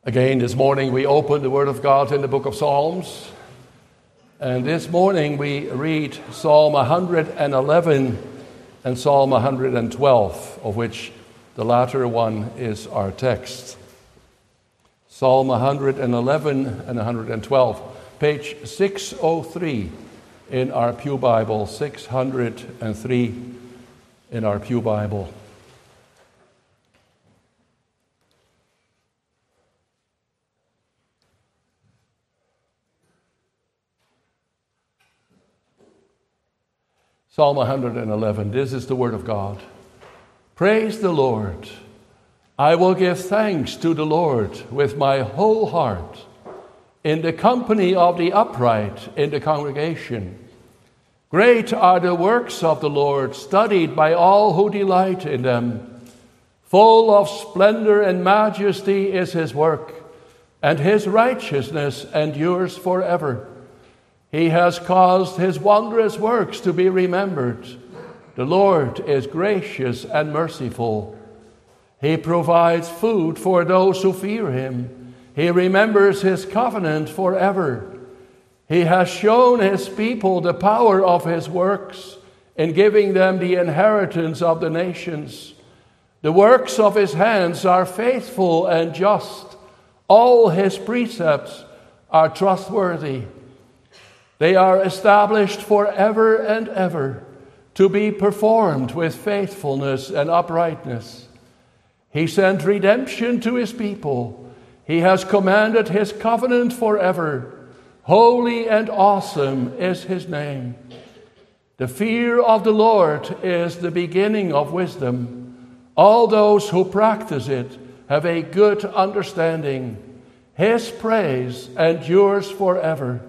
Again, this morning we open the Word of God in the book of Psalms. And this morning we read Psalm 111 and Psalm 112, of which the latter one is our text. Psalm 111 and 112, page 603 in our Pew Bible, 603 in our Pew Bible. Psalm 111, this is the word of God. Praise the Lord. I will give thanks to the Lord with my whole heart, in the company of the upright in the congregation. Great are the works of the Lord, studied by all who delight in them. Full of splendor and majesty is his work, and his righteousness endures forever. He has caused his wondrous works to be remembered. The Lord is gracious and merciful. He provides food for those who fear him. He remembers his covenant forever. He has shown his people the power of his works in giving them the inheritance of the nations. The works of his hands are faithful and just. All his precepts are trustworthy. They are established forever and ever, to be performed with faithfulness and uprightness. He sent redemption to his people. He has commanded his covenant forever. Holy and awesome is his name. The fear of the Lord is the beginning of wisdom. All those who practice it have a good understanding. His praise endures forever.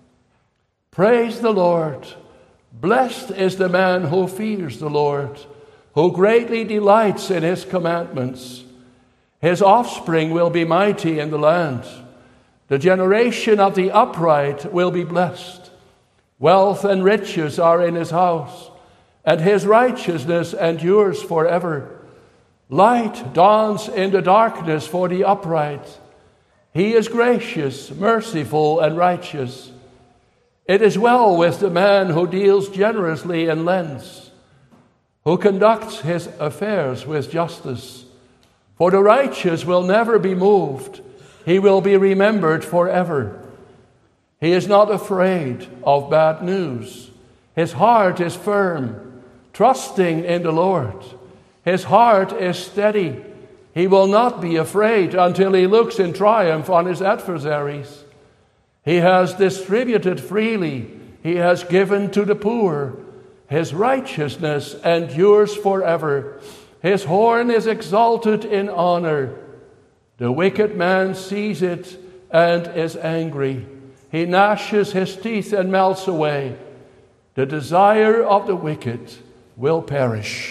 Praise the Lord. Blessed is the man who fears the Lord, who greatly delights in his commandments. His offspring will be mighty in the land. The generation of the upright will be blessed. Wealth and riches are in his house, and his righteousness endures forever. Light dawns in the darkness for the upright. He is gracious, merciful, and righteous. It is well with the man who deals generously and lends, who conducts his affairs with justice. For the righteous will never be moved. He will be remembered forever. He is not afraid of bad news. His heart is firm, trusting in the Lord. His heart is steady. He will not be afraid until he looks in triumph on his adversaries. He has distributed freely. He has given to the poor. His righteousness endures forever. His horn is exalted in honor. The wicked man sees it and is angry. He gnashes his teeth and melts away. The desire of the wicked will perish.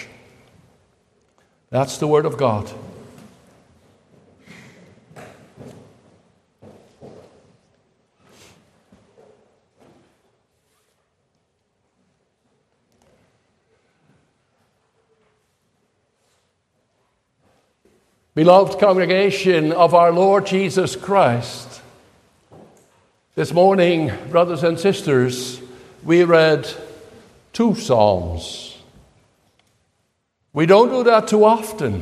That's the word of God. Beloved congregation of our Lord Jesus Christ, this morning, brothers and sisters, we read 2 psalms. We don't do that too often.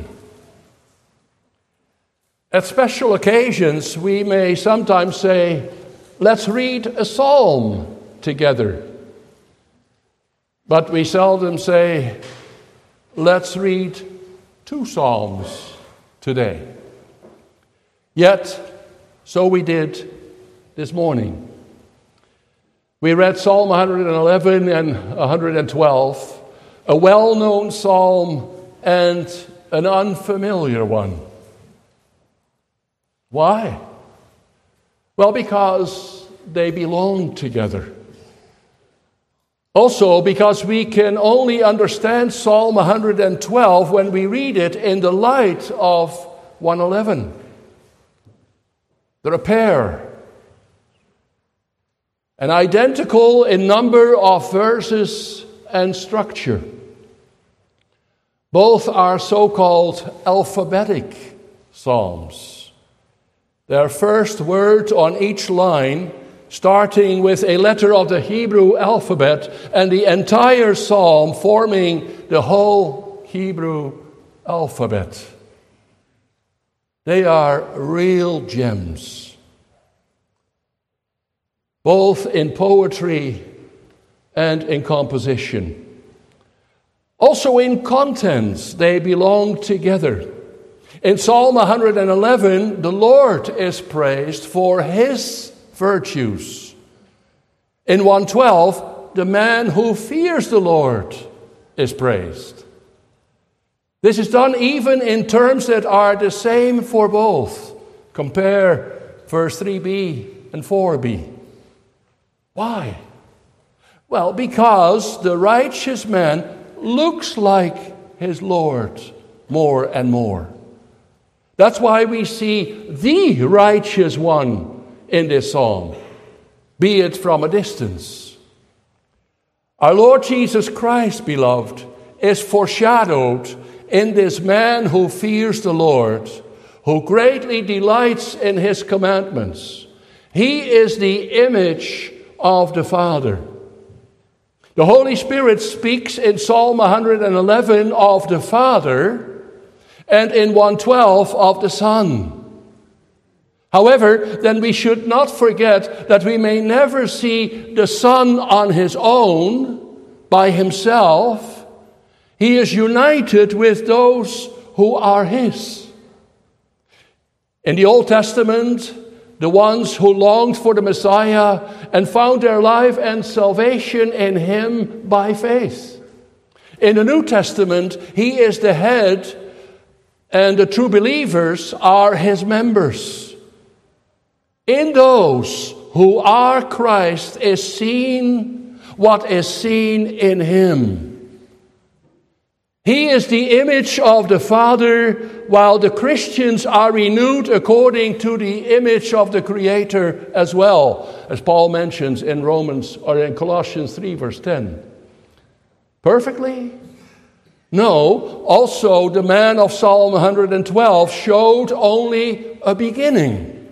At special occasions, we may sometimes say, let's read a psalm together. But we seldom say, let's read 2 psalms today. Yet, so we did this morning. We read Psalm 111 and 112, a well-known psalm and an unfamiliar one. Why? Well, because they belong together. Also, because we can only understand Psalm 112 when we read it in the light of 111. They're a pair. And identical in number of verses and structure. Both are so-called alphabetic psalms. Their first word on each line, starting with a letter of the Hebrew alphabet, and the entire psalm forming the whole Hebrew alphabet. They are real gems, both in poetry and in composition. Also in contents, they belong together. In Psalm 111, the Lord is praised for his virtues. In 112, the man who fears the Lord is praised. This is done even in terms that are the same for both. Compare verse 3b and 4b. Why? Well, because the righteous man looks like his Lord more and more. That's why we see the righteous one in this psalm, be it from a distance. Our Lord Jesus Christ, beloved, is foreshadowed in this man who fears the Lord, who greatly delights in his commandments. He is the image of the Father. The Holy Spirit speaks in Psalm 111 of the Father and in 112 of the Son. However, then we should not forget that we may never see the Son on his own, by himself. He is united with those who are his. In the Old Testament, the ones who longed for the Messiah and found their life and salvation in him by faith. In the New Testament, he is the head, and the true believers are his members. In those who are Christ is seen what is seen in him. He is the image of the Father, while the Christians are renewed according to the image of the Creator as well, as Paul mentions in Colossians 3, verse 10. Perfectly? No, also the man of Psalm 112 showed only a beginning.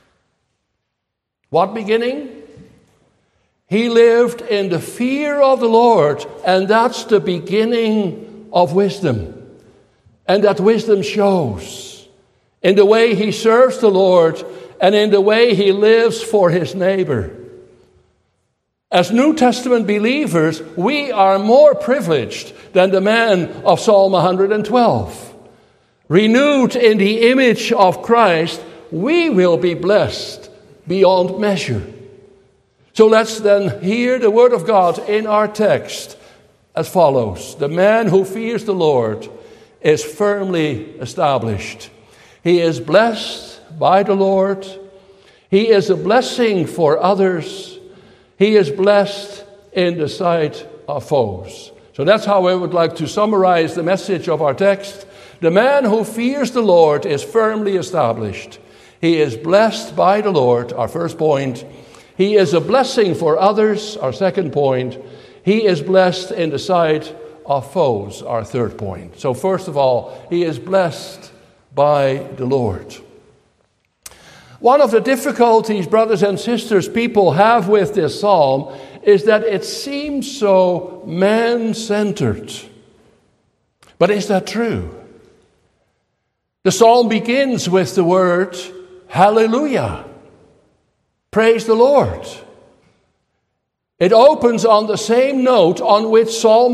What beginning? He lived in the fear of the Lord, and that's the beginning of wisdom. And that wisdom shows in the way he serves the Lord and in the way he lives for his neighbor. As New Testament believers, we are more privileged than the man of Psalm 112. Renewed in the image of Christ, we will be blessed beyond measure. So let's then hear the word of God in our text as follows. The man who fears the Lord is firmly established. He is blessed by the Lord. He is a blessing for others. He is blessed in the sight of foes. So that's how I would like to summarize the message of our text. The man who fears the Lord is firmly established. He is blessed by the Lord, our first point. He is a blessing for others, our second point. He is blessed in the sight of foes, our third point. So first of all, he is blessed by the Lord. One of the difficulties, brothers and sisters, people have with this psalm is that it seems so man-centered. But is that true? The psalm begins with the word, hallelujah. Praise the Lord. It opens on the same note on which Psalm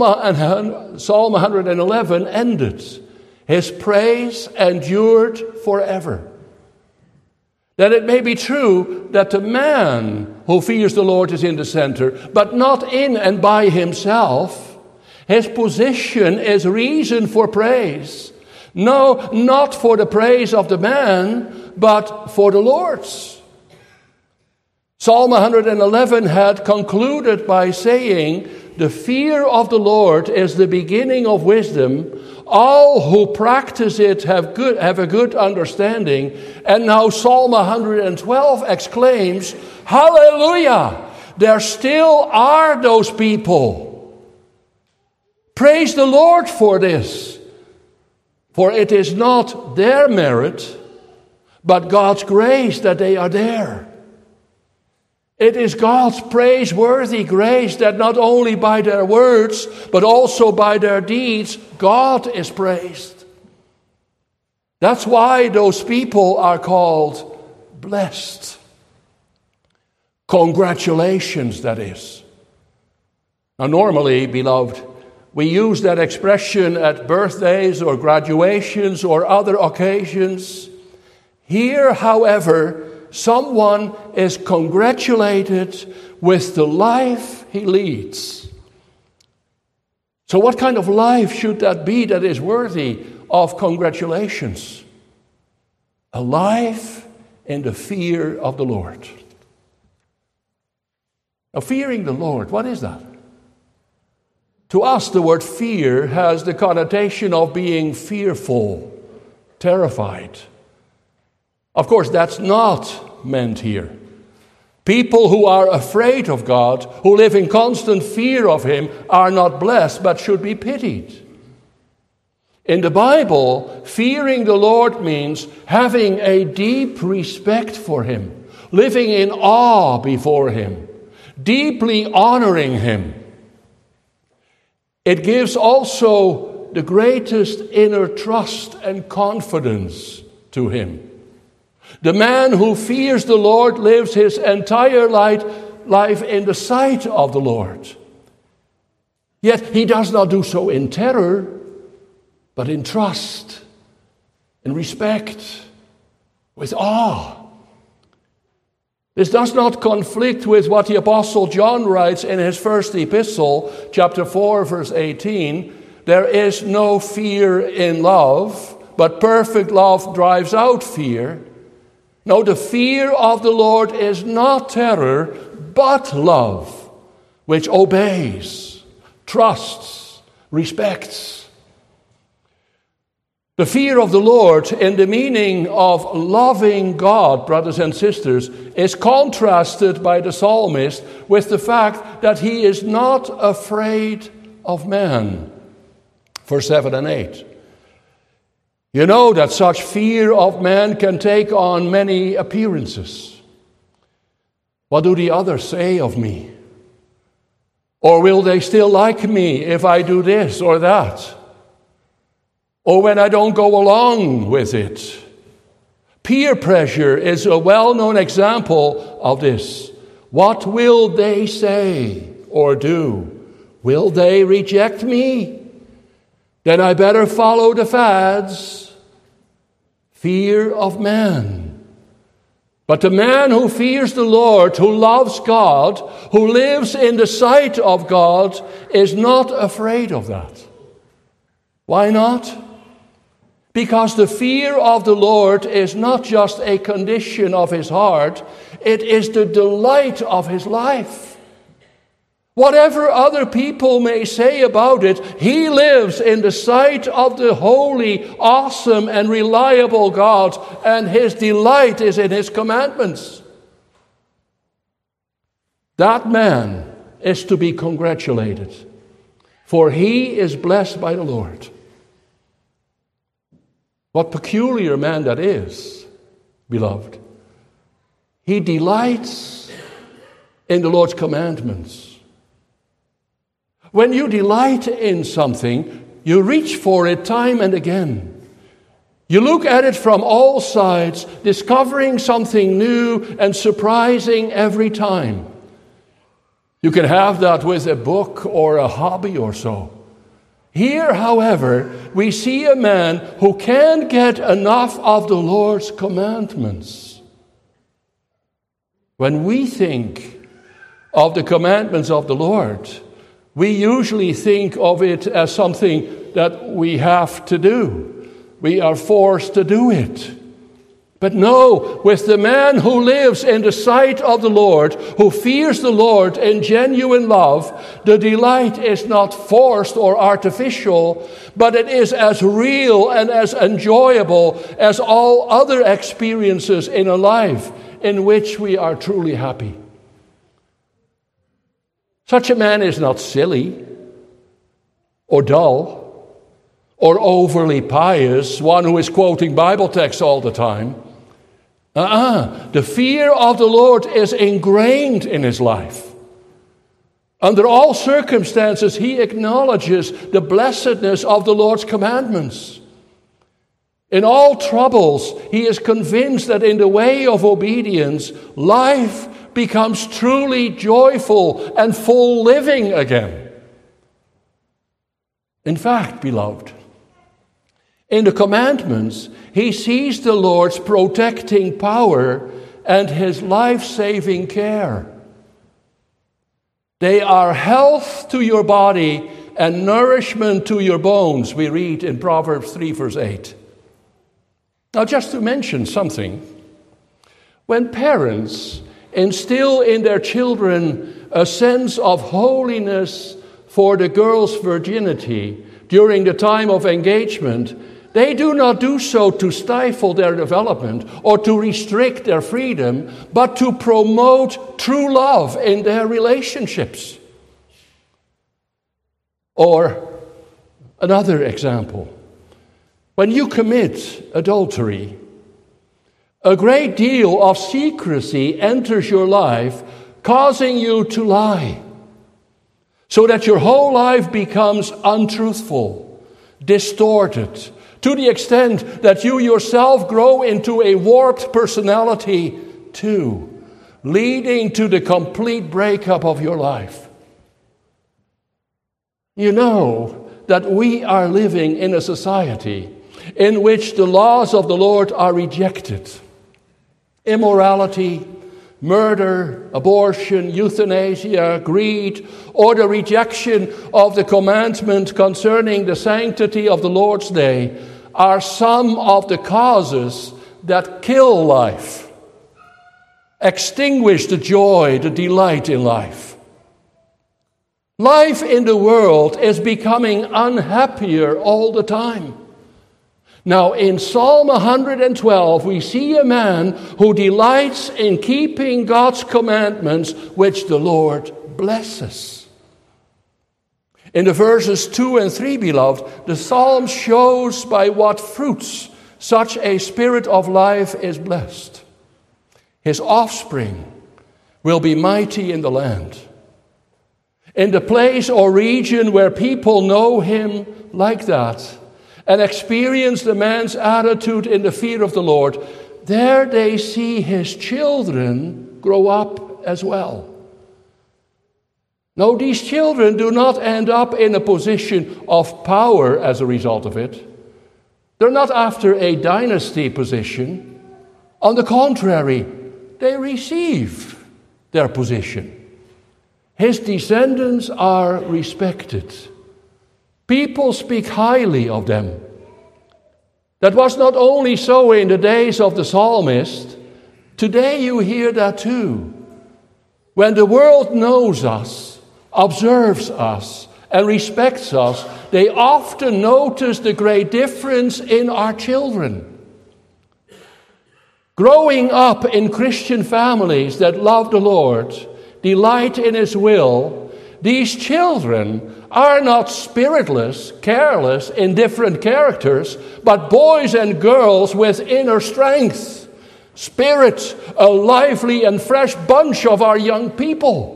111 ended. His praise endured forever. That it may be true that the man who fears the Lord is in the center, but not in and by himself. His position is reason for praise. No, not for the praise of the man, but for the Lord's. Psalm 111 had concluded by saying, the fear of the Lord is the beginning of wisdom. All who practice it have a good understanding. And now Psalm 112 exclaims, hallelujah! There still are those people. Praise the Lord for this. For it is not their merit, but God's grace that they are there. It is God's praiseworthy grace that not only by their words, but also by their deeds, God is praised. That's why those people are called blessed. Congratulations, that is. Now, normally, beloved, we use that expression at birthdays or graduations or other occasions. Here, however, someone is congratulated with the life he leads. So what kind of life should that be that is worthy of congratulations? A life in the fear of the Lord. Now, fearing the Lord, what is that? To us, the word fear has the connotation of being fearful, terrified. Of course, that's not meant here. People who are afraid of God, who live in constant fear of Him, are not blessed, but should be pitied. In the Bible, fearing the Lord means having a deep respect for Him, living in awe before Him, deeply honoring Him. It gives also the greatest inner trust and confidence to Him. The man who fears the Lord lives his entire life in the sight of the Lord. Yet he does not do so in terror, but in trust, in respect, with awe. This does not conflict with what the Apostle John writes in his first epistle, chapter 4, verse 18. There is no fear in love, but perfect love drives out fear. No, the fear of the Lord is not terror, but love, which obeys, trusts, respects. The fear of the Lord, in the meaning of loving God, brothers and sisters, is contrasted by the psalmist with the fact that he is not afraid of man. Verse 7 and 8. You know that such fear of man can take on many appearances. What do the others say of me? Or will they still like me if I do this or that? Or when I don't go along with it? Peer pressure is a well-known example of this. What will they say or do? Will they reject me? Then I better follow the fads. Fear of man. But the man who fears the Lord, who loves God, who lives in the sight of God, is not afraid of that. Why not? Because the fear of the Lord is not just a condition of his heart, it is the delight of his life. Whatever other people may say about it, he lives in the sight of the holy, awesome, and reliable God, and his delight is in his commandments. That man is to be congratulated, for he is blessed by the Lord. What peculiar man that is, beloved. He delights in the Lord's commandments. When you delight in something, you reach for it time and again. You look at it from all sides, discovering something new and surprising every time. You can have that with a book or a hobby or so. Here, however, we see a man who can't get enough of the Lord's commandments. When we think of the commandments of the Lord, we usually think of it as something that we have to do. We are forced to do it. But no, with the man who lives in the sight of the Lord, who fears the Lord in genuine love, the delight is not forced or artificial, but it is as real and as enjoyable as all other experiences in a life in which we are truly happy. Such a man is not silly or dull or overly pious, one who is quoting Bible texts all the time. The fear of the Lord is ingrained in his life. Under all circumstances, he acknowledges the blessedness of the Lord's commandments. In all troubles, he is convinced that in the way of obedience, life becomes truly joyful and full living again. In fact, beloved, in the commandments, he sees the Lord's protecting power and his life-saving care. They are health to your body and nourishment to your bones, we read in Proverbs 3, verse 8. Now, just to mention something, when parents instill in their children a sense of holiness for the girl's virginity during the time of engagement, they do not do so to stifle their development or to restrict their freedom, but to promote true love in their relationships. Or another example. When you commit adultery, a great deal of secrecy enters your life, causing you to lie, so that your whole life becomes untruthful, distorted, to the extent that you yourself grow into a warped personality too, leading to the complete breakup of your life. You know that we are living in a society in which the laws of the Lord are rejected. Immorality, murder, abortion, euthanasia, greed, or the rejection of the commandment concerning the sanctity of the Lord's day are some of the causes that kill life, extinguish the joy, the delight in life. Life in the world is becoming unhappier all the time. Now, in Psalm 112, we see a man who delights in keeping God's commandments, which the Lord blesses. In the verses 2 and 3, beloved, the psalm shows by what fruits such a spirit of life is blessed. His offspring will be mighty in the land. In the place or region where people know him like that, and experience the man's attitude in the fear of the Lord, there they see his children grow up as well. No, these children do not end up in a position of power as a result of it. They're not after a dynasty position. On the contrary, they receive their position. His descendants are respected. People speak highly of them. That was not only so in the days of the psalmist. Today you hear that too. When the world knows us, observes us, and respects us, they often notice the great difference in our children. Growing up in Christian families that love the Lord, delight in His will, these children are not spiritless, careless, indifferent characters, but boys and girls with inner strength, spirit, a lively and fresh bunch of our young people.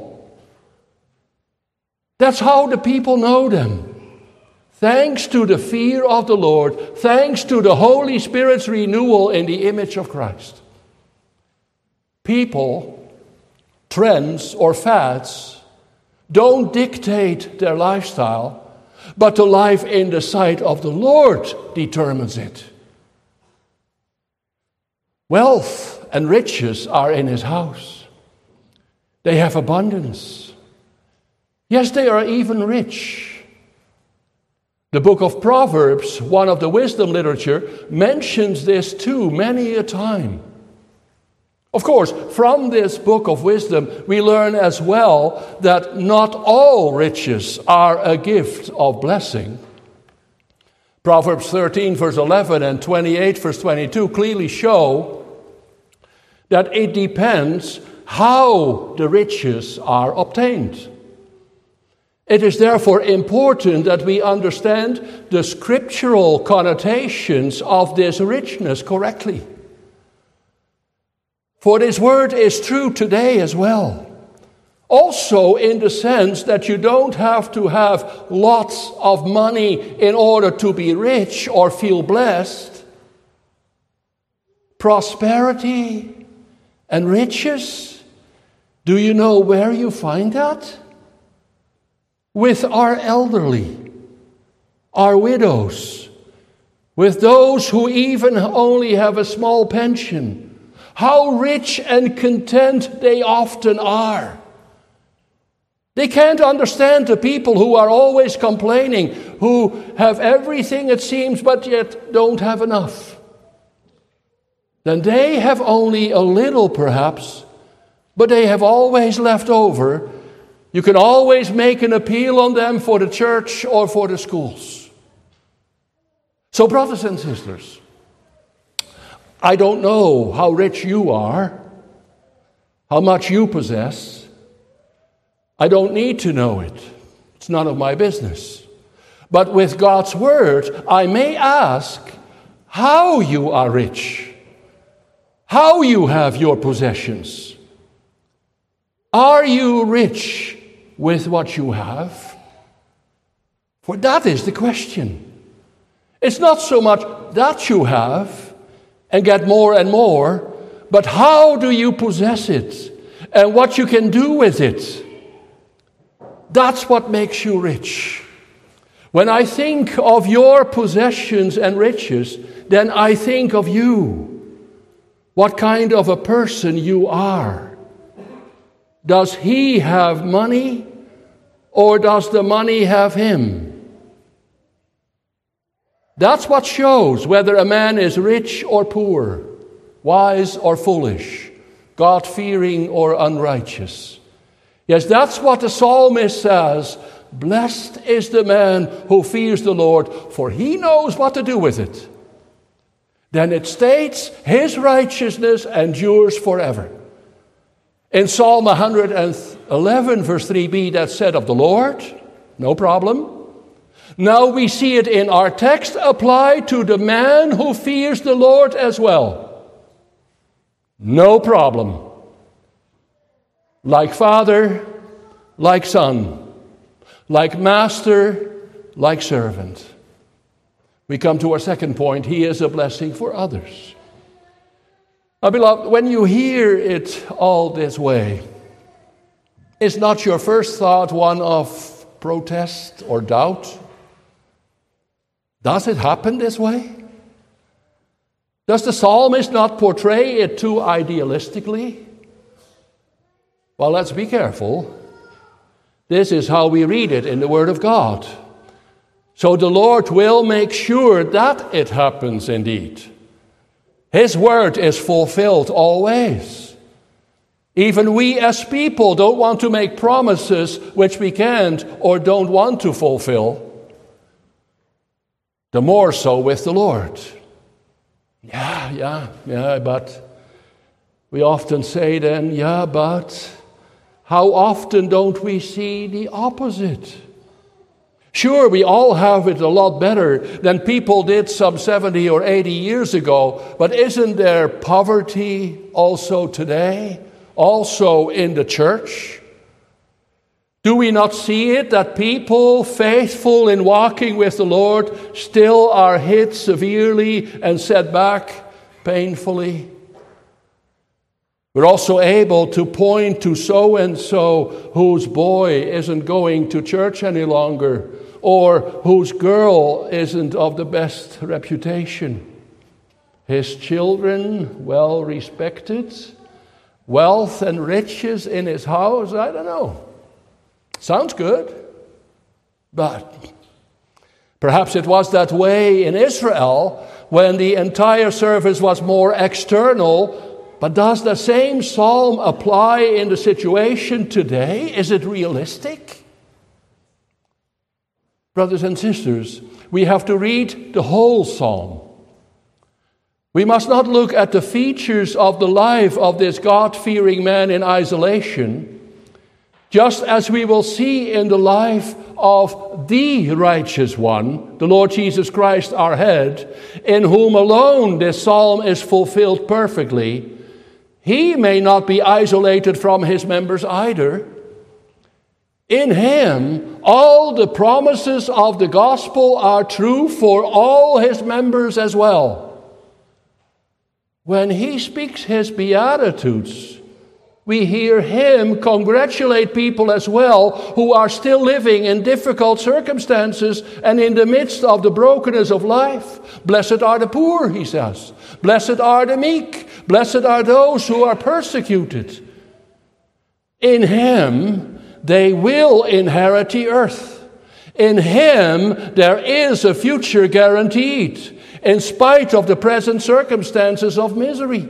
That's how the people know them. Thanks to the fear of the Lord, thanks to the Holy Spirit's renewal in the image of Christ. People, trends, or fads don't dictate their lifestyle, but the life in the sight of the Lord determines it. Wealth and riches are in His house. They have abundance. Yes, they are even rich. The book of Proverbs, one of the wisdom literature, mentions this too many a time. Of course, from this book of wisdom, we learn as well that not all riches are a gift of blessing. Proverbs 13, verse 11 and 28, verse 22 clearly show that it depends how the riches are obtained. It is therefore important that we understand the scriptural connotations of this richness correctly. For this word is true today as well. Also in the sense that you don't have to have lots of money in order to be rich or feel blessed. Prosperity and riches, do you know where you find that? With our elderly, our widows, with those who even only have a small pension. How rich and content they often are. They can't understand the people who are always complaining, who have everything it seems, but yet don't have enough. Then they have only a little perhaps, but they have always left over. You can always make an appeal on them for the church or for the schools. So brothers and sisters, I don't know how rich you are, how much you possess. I don't need to know it. It's none of my business. But with God's word, I may ask how you are rich, how you have your possessions. Are you rich with what you have? For that is the question. It's not so much that you have and get more and more, but how do you possess it and what you can do with it. That's what makes you rich. When I think of your possessions and riches, then I think of you. What kind of a person you are. Does he have money, or does the money have him? That's what shows whether a man is rich or poor, wise or foolish, God-fearing or unrighteous. Yes, that's what the psalmist says. Blessed is the man who fears the Lord, for he knows what to do with it. Then it states, his righteousness endures forever. In Psalm 111, verse 3b, that's said of the Lord, no problem. Now we see it in our text applied to the man who fears the Lord as well. No problem. Like father, like son, like master, like servant. We come to our second point. He is a blessing for others. Now, beloved, when you hear it all this way, is not your first thought one of protest or doubt? Does it happen this way? Does the psalmist not portray it too idealistically? Well, let's be careful. This is how we read it in the Word of God. So the Lord will make sure that it happens indeed. His Word is fulfilled always. Even we as people don't want to make promises which we can't or don't want to fulfill. The more so with the Lord. Yeah, but we often say then, but how often don't we see the opposite? Sure, we all have it a lot better than people did some 70 or 80 years ago, but isn't there poverty also today, also in the church? Do we not see it that people faithful in walking with the Lord still are hit severely and set back painfully? We're also able to point to so-and-so whose boy isn't going to church any longer, or whose girl isn't of the best reputation. His children, well respected, wealth and riches in his house, I don't know. Sounds good, but perhaps it was that way in Israel when the entire service was more external. But does the same psalm apply in the situation today? Is it realistic? Brothers and sisters, we have to read the whole psalm. We must not look at the features of the life of this God-fearing man in isolation, just as we will see in the life of the righteous one, the Lord Jesus Christ, our head, in whom alone this psalm is fulfilled perfectly. he may not be isolated from his members either. In him, all the promises of the gospel are true for all his members as well. When he speaks his beatitudes, we hear him congratulate people as well who are still living in difficult circumstances and in the midst of the brokenness of life. Blessed are the poor, he says. Blessed are the meek. Blessed are those who are persecuted. In him, they will inherit the earth. In him, there is a future guaranteed, in spite of the present circumstances of misery.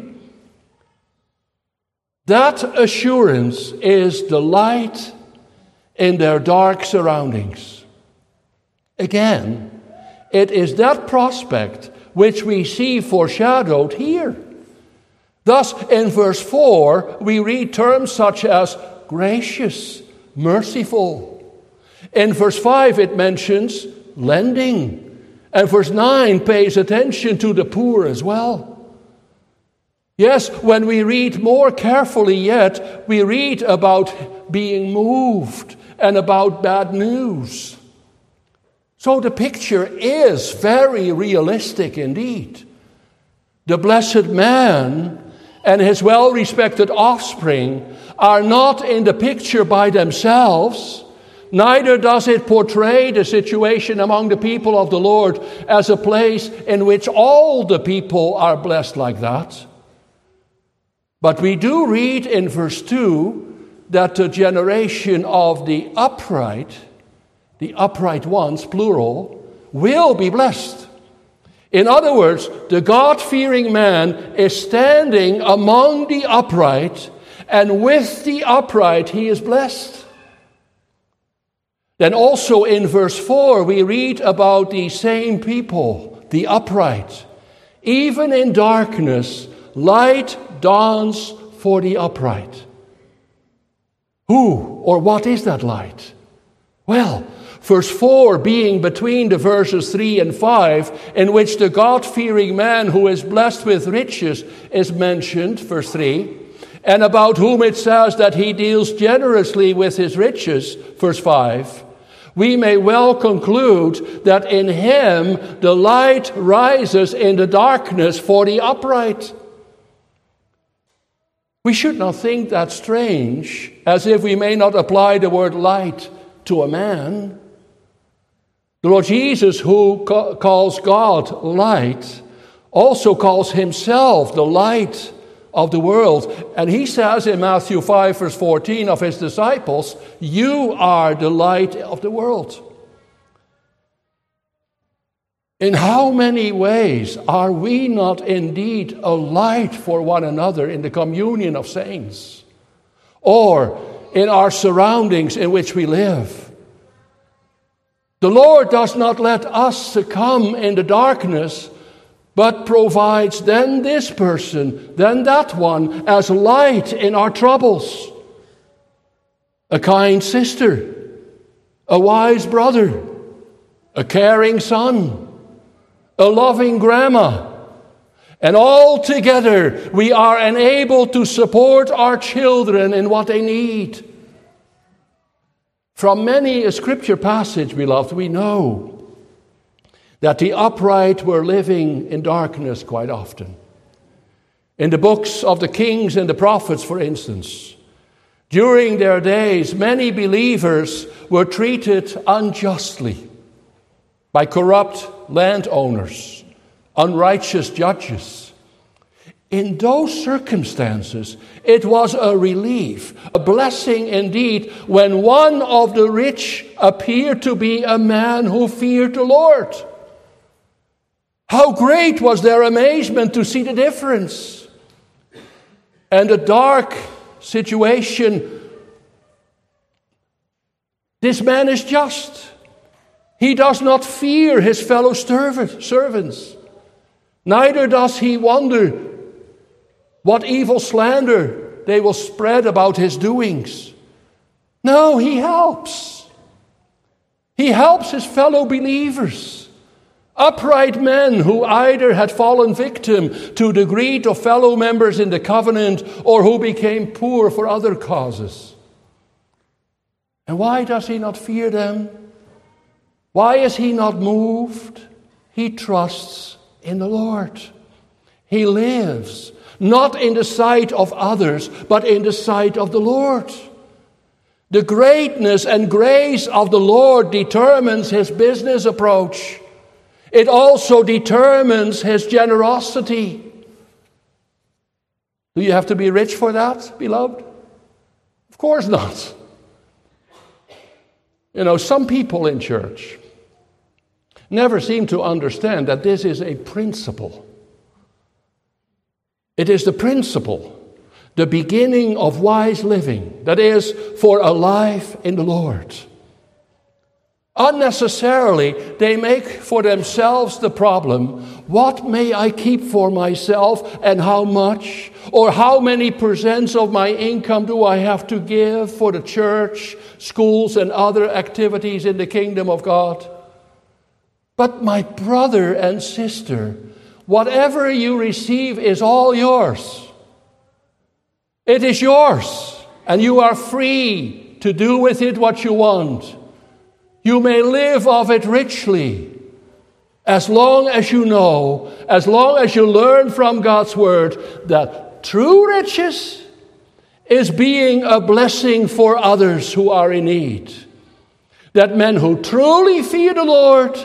That assurance is the light in their dark surroundings. Again, it is that prospect which we see foreshadowed here. Thus, in verse 4, we read terms such as gracious, merciful. In verse 5, it mentions lending. And verse 9 pays attention to the poor as well. Yes, when we read more carefully yet, we read about being moved and about bad news. So the picture is very realistic indeed. The blessed man and his well-respected offspring are not in the picture by themselves. Neither does it portray the situation among the people of the Lord as a place in which all the people are blessed like that. But we do read in verse 2 that the generation of the upright ones, plural, will be blessed. In other words, the God-fearing man is standing among the upright, and with the upright he is blessed. Then also in verse 4 we read about the same people, the upright. Even in darkness, light dawns for the upright. Who or what is that light? Well, verse 4 being between the verses 3 and 5, in which the God-fearing man who is blessed with riches is mentioned, verse 3, and about whom it says that he deals generously with his riches, verse 5, we may well conclude that in him the light rises in the darkness for the upright. We should not think that strange, as if we may not apply the word light to a man. The Lord Jesus, who calls God light, also calls himself the light of the world. And he says in Matthew 5, verse 14 of his disciples, you are the light of the world. In how many ways are we not indeed a light for one another in the communion of saints, or in our surroundings in which we live? The Lord does not let us succumb in the darkness, but provides then this person, then that one, as light in our troubles. A kind sister, a wise brother, a caring son, a loving grandma, and all together we are enabled to support our children in what they need. From many a scripture passage, beloved, we know that the upright were living in darkness quite often. In the books of the kings and the prophets, for instance, during their days, many believers were treated unjustly by corrupt landowners, unrighteous judges. In those circumstances, it was a relief, a blessing indeed, when one of the rich appeared to be a man who feared the Lord. How great was their amazement to see the difference. And the dark situation, this man is just. He does not fear his fellow servants. Neither does he wonder what evil slander they will spread about his doings. No, he helps. He helps his fellow believers. Upright men who either had fallen victim to the greed of fellow members in the covenant or who became poor for other causes. And why does he not fear them? Why is he not moved? He trusts in the Lord. He lives not in the sight of others, but in the sight of the Lord. The greatness and grace of the Lord determines his business approach. It also determines his generosity. Do you have to be rich for that, beloved? Of course not. You know, some people in church never seem to understand that this is a principle. It is the principle, the beginning of wise living, that is, for a life in the Lord. Unnecessarily, they make for themselves the problem, what may I keep for myself and how much? Or how many percents of my income do I have to give for the church, schools, and other activities in the kingdom of God? But my brother and sister, whatever you receive is all yours. It is yours, and you are free to do with it what you want. You may live of it richly, as long as you know, as long as you learn from God's word that true riches is being a blessing for others who are in need. That men who truly fear the Lord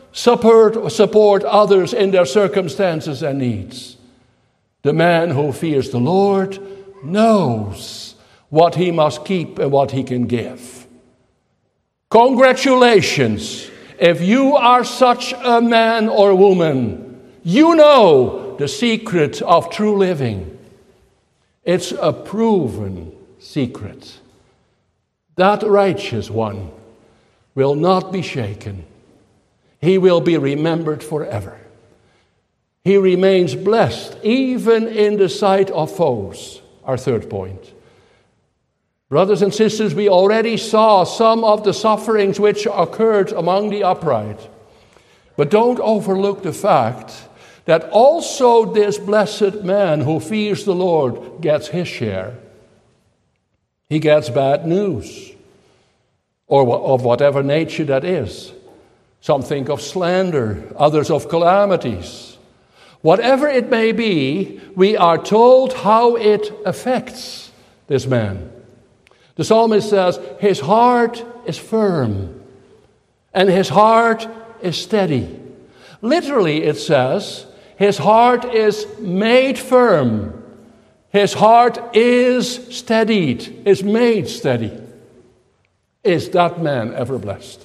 support others in their circumstances and needs. The man who fears the Lord knows what he must keep and what he can give. Congratulations, if you are such a man or woman, you know the secret of true living. It's a proven secret. That righteous one will not be shaken. He will be remembered forever. He remains blessed even in the sight of foes. Our third point. Brothers and sisters, we already saw some of the sufferings which occurred among the upright. But don't overlook the fact that also this blessed man who fears the Lord gets his share. He gets bad news, or of whatever nature that is. Some think of slander, others of calamities. Whatever it may be, we are told how it affects this man. The psalmist says, his heart is firm, and his heart is steady. Literally, it says, his heart is made firm. His heart is steadied, is made steady. Is that man ever blessed?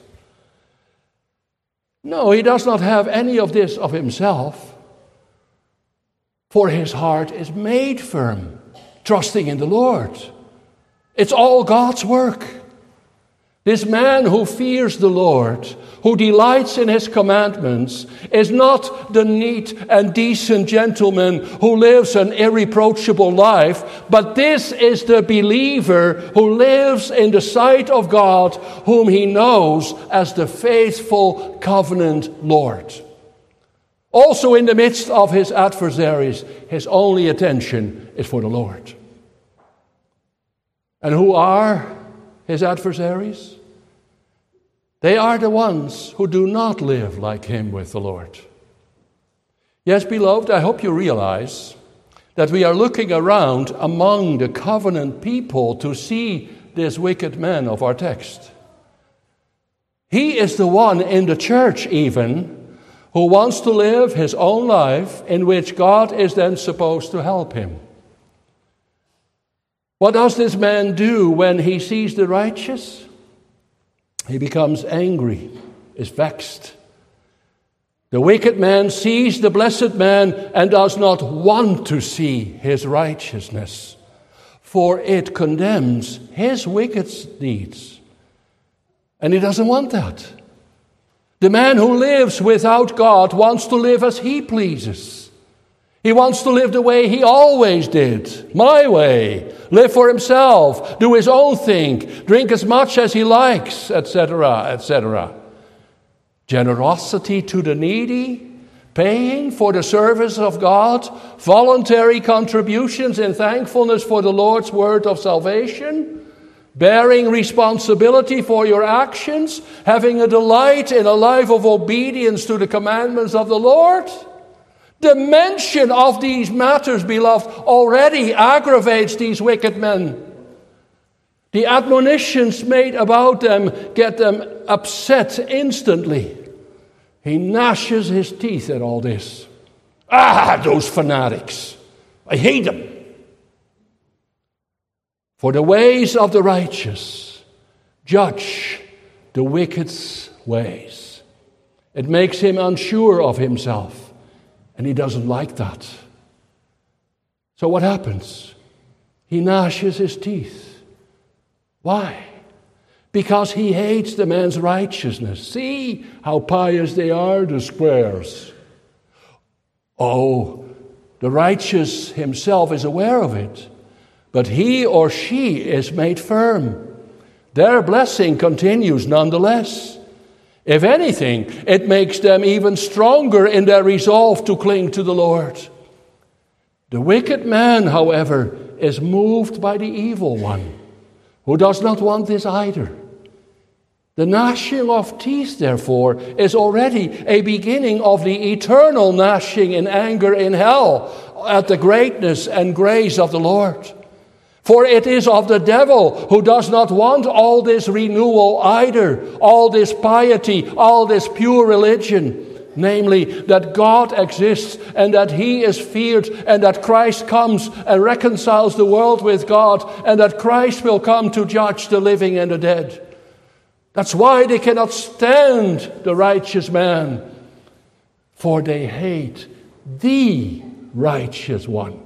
No, he does not have any of this of himself. For his heart is made firm, trusting in the Lord. It's all God's work. This man who fears the Lord, who delights in his commandments, is not the neat and decent gentleman who lives an irreproachable life, but this is the believer who lives in the sight of God, whom he knows as the faithful covenant Lord. Also in the midst of his adversaries, his only attention is for the Lord. And who are his adversaries? They are the ones who do not live like him with the Lord. Yes, beloved, I hope you realize that we are looking around among the covenant people to see this wicked man of our text. He is the one in the church even who wants to live his own life in which God is then supposed to help him. What does this man do when he sees the righteous? He becomes angry, is vexed. The wicked man sees the blessed man and does not want to see his righteousness, for it condemns his wicked deeds. And he doesn't want that. The man who lives without God wants to live as he pleases. He wants to live the way he always did, my way, live for himself, do his own thing, drink as much as he likes, etc., etc. generosity to the needy, paying for the service of God, voluntary contributions in thankfulness for the Lord's word of salvation, bearing responsibility for your actions, having a delight in a life of obedience to the commandments of the Lord. The mention of these matters, beloved, already aggravates these wicked men. The admonitions made about them get them upset instantly. He gnashes his teeth at all this. Those fanatics. I hate them. For the ways of the righteous judge the wicked's ways. It makes him unsure of himself, and he doesn't like that. So what happens? He gnashes his teeth. Why? Because he hates the man's righteousness. See how pious they are, the squares. Oh, the righteous himself is aware of it, but he or she is made firm. Their blessing continues nonetheless. If anything, it makes them even stronger in their resolve to cling to the Lord. The wicked man, however, is moved by the evil one, who does not want this either. The gnashing of teeth, therefore, is already a beginning of the eternal gnashing in anger in hell at the greatness and grace of the Lord. For it is of the devil, who does not want all this renewal either, all this piety, all this pure religion, namely that God exists and that he is feared and that Christ comes and reconciles the world with God and that Christ will come to judge the living and the dead. That's why they cannot stand the righteous man, for they hate the righteous one.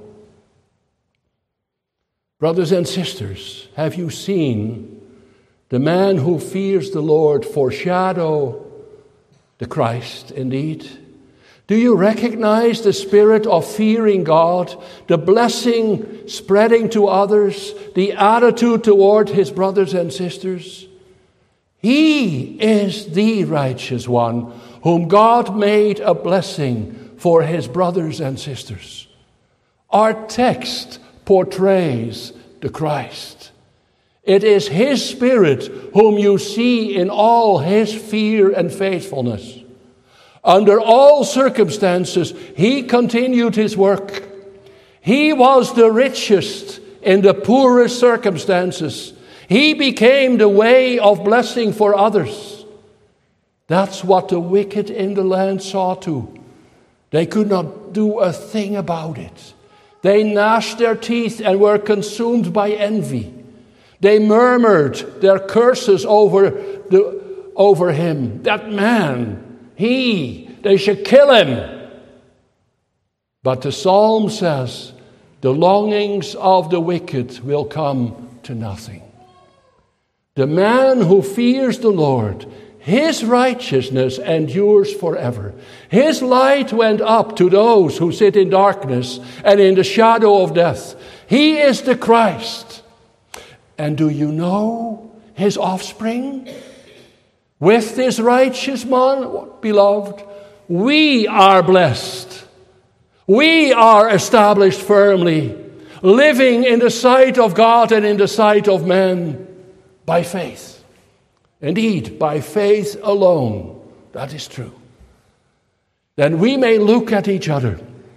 Brothers and sisters, have you seen the man who fears the Lord foreshadow the Christ indeed? Do you recognize the spirit of fearing God, the blessing spreading to others, the attitude toward his brothers and sisters? He is the righteous one whom God made a blessing for his brothers and sisters. Our text portrays the Christ. It is his Spirit whom you see in all his fear and faithfulness. Under all circumstances, he continued his work. He was the richest in the poorest circumstances. He became the way of blessing for others. That's what the wicked in the land saw too. They could not do a thing about it. They gnashed their teeth and were consumed by envy. They murmured their curses over him. That man, they should kill him. But the psalm says, the longings of the wicked will come to nothing. The man who fears the Lord, his righteousness endures forever. His light went up to those who sit in darkness and in the shadow of death. He is the Christ. And do you know his offspring? With this righteous man, beloved, we are blessed. We are established firmly, living in the sight of God and in the sight of man by faith. Indeed, by faith alone, that is true. Then we may look at each other,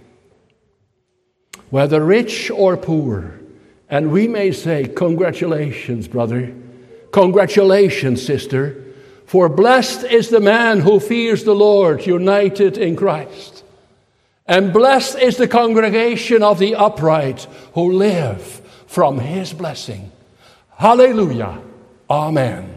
whether rich or poor, and we may say, congratulations, brother. Congratulations, sister. For blessed is the man who fears the Lord, united in Christ. And blessed is the congregation of the upright who live from his blessing. Hallelujah. Amen.